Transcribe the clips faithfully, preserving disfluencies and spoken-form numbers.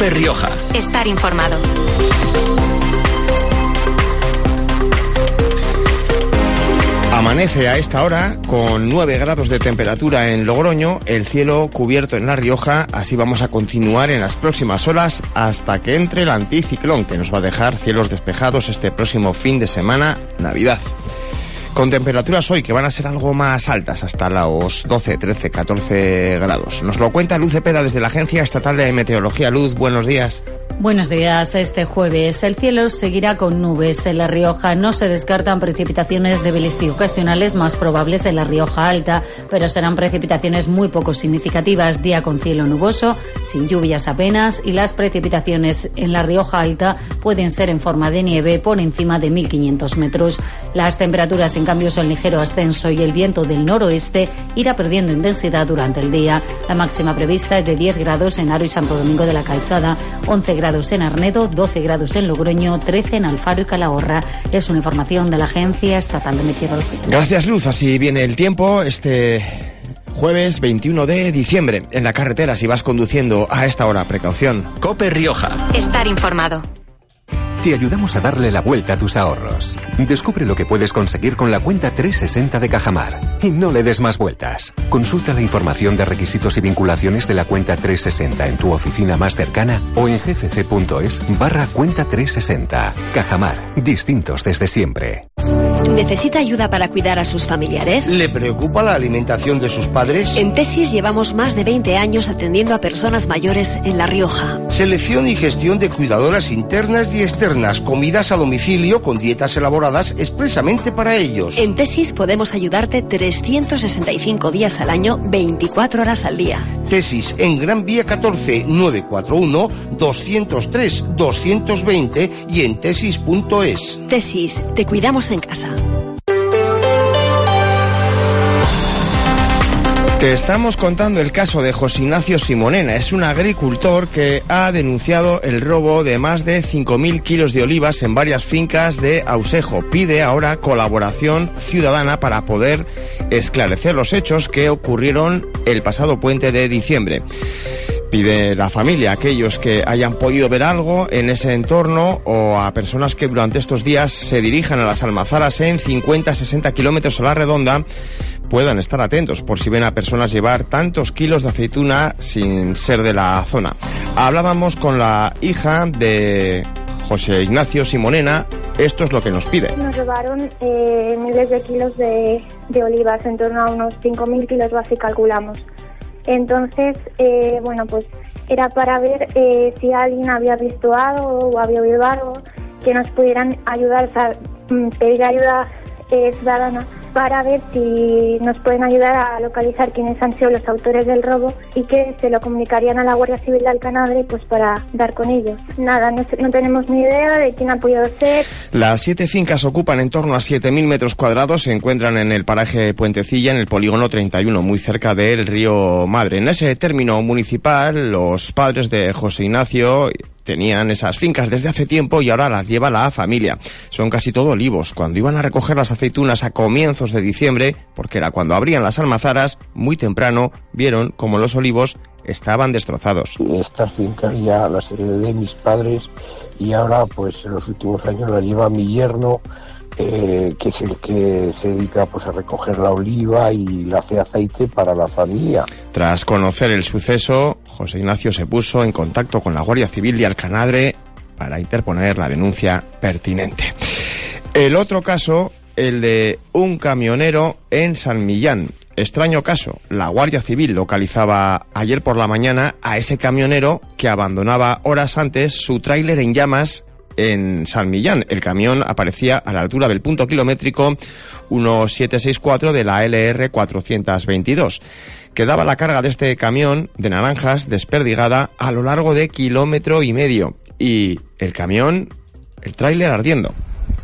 COPE Rioja. Estar informado. Amanece a esta hora con nueve grados de temperatura en Logroño, el cielo cubierto en La Rioja. Así vamos a continuar en las próximas horas hasta que entre el anticiclón, que nos va a dejar cielos despejados este próximo fin de semana, Navidad. Con temperaturas hoy que van a ser algo más altas, hasta los doce, trece, catorce grados. Nos lo cuenta Luz Cepeda desde la Agencia Estatal de Meteorología. Luz, buenos días. Buenos días. Este jueves el cielo seguirá con nubes en La Rioja. No se descartan precipitaciones débiles y ocasionales más probables en La Rioja Alta, pero serán precipitaciones muy poco significativas. Día con cielo nuboso, sin lluvias apenas, y las precipitaciones en La Rioja Alta pueden ser en forma de nieve por encima de mil quinientos metros. Las temperaturas, en cambio, son ligero ascenso y el viento del noroeste irá perdiendo intensidad durante el día. La máxima prevista es de diez grados en Haro y Santo Domingo de la Calzada, once grados en Arnedo, doce grados en Logroño, trece en Alfaro y Calahorra. Es una información de la Agencia Estatal de Meteorología. Gracias, Luz. Así viene el tiempo este jueves veintiuno de diciembre. En la carretera, si vas conduciendo a esta hora, precaución. COPE Rioja. Estar informado. Te ayudamos a darle la vuelta a tus ahorros. Descubre lo que puedes conseguir con la cuenta trescientos sesenta de Cajamar. Y no le des más vueltas. Consulta la información de requisitos y vinculaciones de la cuenta trescientos sesenta en tu oficina más cercana o en gcc.es barra cuenta trescientos sesenta. Cajamar. Distintos desde siempre. ¿Necesita ayuda para cuidar a sus familiares? ¿Le preocupa la alimentación de sus padres? En Tesis llevamos más de veinte años atendiendo a personas mayores en La Rioja. Selección y gestión de cuidadoras internas y externas, comidas a domicilio con dietas elaboradas expresamente para ellos. En Tesis podemos ayudarte trescientos sesenta y cinco días al año, veinticuatro horas al día. Tesis en Gran Vía catorce, nueve cuatro uno, dos cero tres, dos dos cero y en tesis punto es. Tesis, te cuidamos en casa. Te estamos contando el caso de José Ignacio Simonena. Es un agricultor que ha denunciado el robo de más de cinco mil kilos de olivas en varias fincas de Ausejo. Pide ahora colaboración ciudadana para poder esclarecer los hechos que ocurrieron el pasado puente de diciembre. Pide la familia a aquellos que hayan podido ver algo en ese entorno o a personas que durante estos días se dirijan a las almazaras en cincuenta a sesenta kilómetros a la redonda puedan estar atentos por si ven a personas llevar tantos kilos de aceituna sin ser de la zona. Hablábamos con la hija de José Ignacio Simonena. Esto es lo que nos pide. Nos robaron eh, miles de kilos de, de olivas, en torno a unos cinco mil kilos así calculamos. Entonces, eh, bueno, pues era para ver eh, si alguien había visto algo o había oído algo, que nos pudieran ayudar, o sea, pedir ayuda eh, ciudadana para ver si nos pueden ayudar a localizar quiénes han sido los autores del robo y que se lo comunicarían a la Guardia Civil de Alcanadre pues para dar con ellos. Nada, no, no tenemos ni idea de quién ha podido ser. Las siete fincas ocupan en torno a siete mil metros cuadrados, se encuentran en el paraje Puentecilla, en el polígono treinta y uno, muy cerca del río Madre. En ese término municipal, los padres de José Ignacio tenían esas fincas desde hace tiempo y ahora las lleva la familia. Son casi todo olivos. Cuando iban a recoger las aceitunas a comienzos de diciembre, porque era cuando abrían las almazaras, muy temprano vieron como los olivos estaban destrozados. Estas fincas ya las heredé de mis padres y ahora pues en los últimos años las lleva mi yerno, eh, que es el que se dedica pues a recoger la oliva y la hace aceite para la familia. Tras conocer el suceso, José Ignacio se puso en contacto con la Guardia Civil de Alcanadre para interponer la denuncia pertinente. El otro caso, el de un camionero en San Millán. Extraño caso. La Guardia Civil localizaba ayer por la mañana a ese camionero que abandonaba horas antes su tráiler en llamas en San Millán. El camión aparecía a la altura del punto kilométrico uno siete seis cuatro de la L R cuatrocientos veintidós. Quedaba la carga de este camión de naranjas desperdigada a lo largo de kilómetro y medio. Y el camión, el tráiler ardiendo.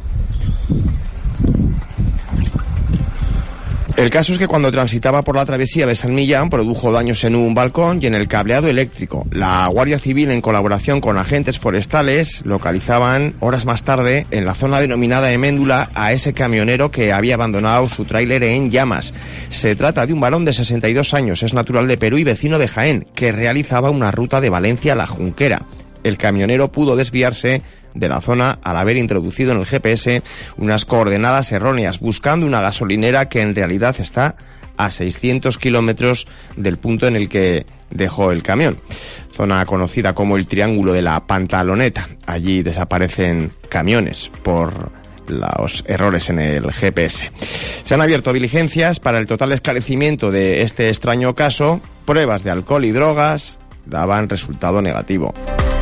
El caso es que cuando transitaba por la travesía de San Millán produjo daños en un balcón y en el cableado eléctrico. La Guardia Civil, en colaboración con agentes forestales, localizaban horas más tarde en la zona denominada Heméndula a ese camionero que había abandonado su tráiler en llamas. Se trata de un varón de sesenta y dos años, es natural de Perú y vecino de Jaén, que realizaba una ruta de Valencia a La Junquera. el camionero pudo desviarse de la zona al haber introducido en el G P S unas coordenadas erróneas, buscando una gasolinera que en realidad está a seiscientos kilómetros del punto en el que dejó el camión. Zona conocida como el Triángulo de la Pantaloneta. Allí desaparecen camiones por los errores en el G P S. Se han abierto diligencias para el total esclarecimiento de este extraño caso. Pruebas de alcohol y drogas daban resultado negativo.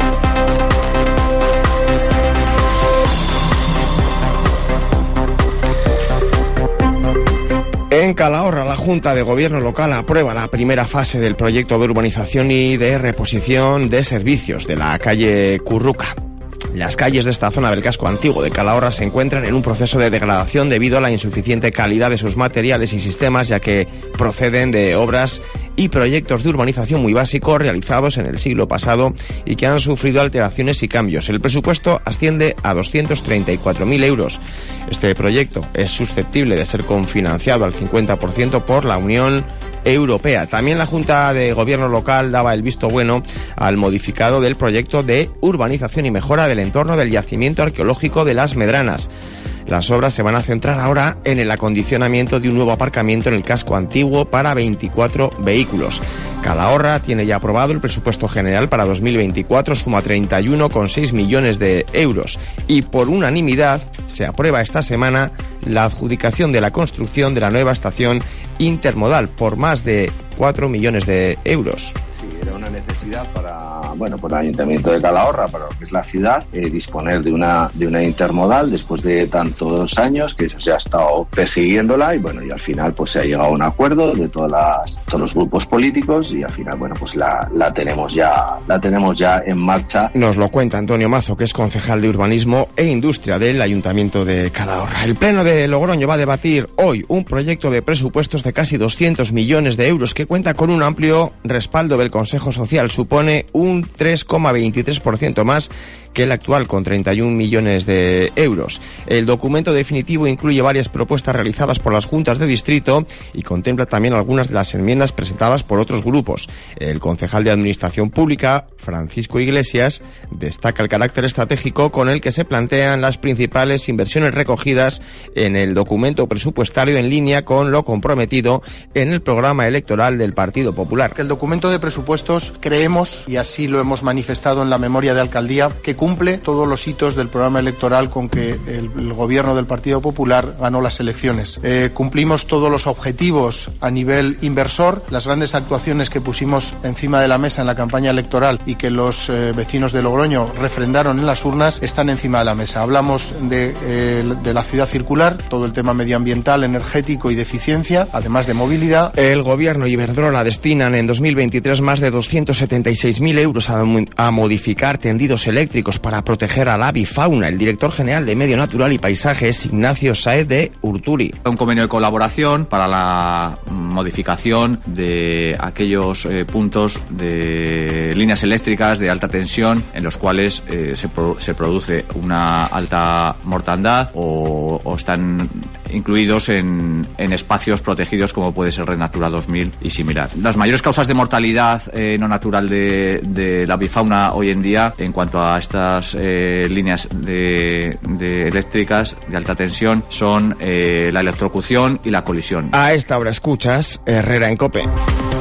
En Calahorra, la Junta de Gobierno local aprueba la primera fase del proyecto de urbanización y de reposición de servicios de la calle Curruca. Las calles de esta zona del casco antiguo de Calahorra se encuentran en un proceso de degradación debido a la insuficiente calidad de sus materiales y sistemas, ya que proceden de obras y proyectos de urbanización muy básicos realizados en el siglo pasado y que han sufrido alteraciones y cambios. El presupuesto asciende a doscientos treinta y cuatro mil euros. Este proyecto es susceptible de ser confinanciado al cincuenta por ciento por la Unión Europea. También la Junta de Gobierno local daba el visto bueno al modificado del proyecto de urbanización y mejora del entorno del yacimiento arqueológico de Las Medranas. Las obras se van a centrar ahora en el acondicionamiento de un nuevo aparcamiento en el casco antiguo para veinticuatro vehículos. Calahorra tiene ya aprobado el presupuesto general para dos mil veinticuatro, suma treinta y uno coma seis millones de euros y por unanimidad se aprueba esta semana la adjudicación de la construcción de la nueva estación intermodal por más de cuatro millones de euros. Sí, era una necesidad para, bueno, por el Ayuntamiento de Calahorra, para lo que es la ciudad, eh, disponer de una de una intermodal después de tantos años que se ha estado persiguiéndola y bueno, y al final pues se ha llegado a un acuerdo de todas las, todos los grupos políticos y al final bueno pues la, la tenemos ya la tenemos ya en marcha. Nos lo cuenta Antonio Mazo, que es concejal de Urbanismo e Industria del Ayuntamiento de Calahorra. El Pleno de Logroño va a debatir hoy un proyecto de presupuestos de casi doscientos millones de euros que cuenta con un amplio respaldo del Consejo Social. Supone un tres coma veintitrés por ciento más que el actual, con treinta y un millones de euros. El documento definitivo incluye varias propuestas realizadas por las juntas de distrito y contempla también algunas de las enmiendas presentadas por otros grupos. El concejal de Administración Pública, Francisco Iglesias, destaca el carácter estratégico con el que se plantean las principales inversiones recogidas en el documento presupuestario, en línea con lo comprometido en el programa electoral del Partido Popular. El documento de presupuestos, creemos, y así lo hemos manifestado en la memoria de alcaldía, que cumple todos los hitos del programa electoral con que el, el gobierno del Partido Popular ganó las elecciones. Eh, cumplimos todos los objetivos a nivel inversor, las grandes actuaciones que pusimos encima de la mesa en la campaña electoral y que los eh, vecinos de Logroño refrendaron en las urnas están encima de la mesa. Hablamos de, eh, de la ciudad circular, todo el tema medioambiental, energético y de eficiencia, además de movilidad. El gobierno y Iberdrola destinan en dos mil veintitrés más de doscientos setenta y seis mil euros a, a modificar tendidos eléctricos para proteger a la avifauna. El director general de Medio Natural y Paisaje es Ignacio Saez de Urturi. Un convenio de colaboración para la modificación de aquellos eh, puntos de líneas eléctricas de alta tensión en los cuales eh, se, pro, se produce una alta mortandad o, o están incluidos en, en espacios protegidos como puede ser Red Natura dos mil y similar. Las mayores causas de mortalidad eh, no natural de, de la avifauna hoy en día en cuanto a estas eh, líneas de, de eléctricas de alta tensión son eh, la electrocución y la colisión. A esta hora escuchas Herrera en COPE.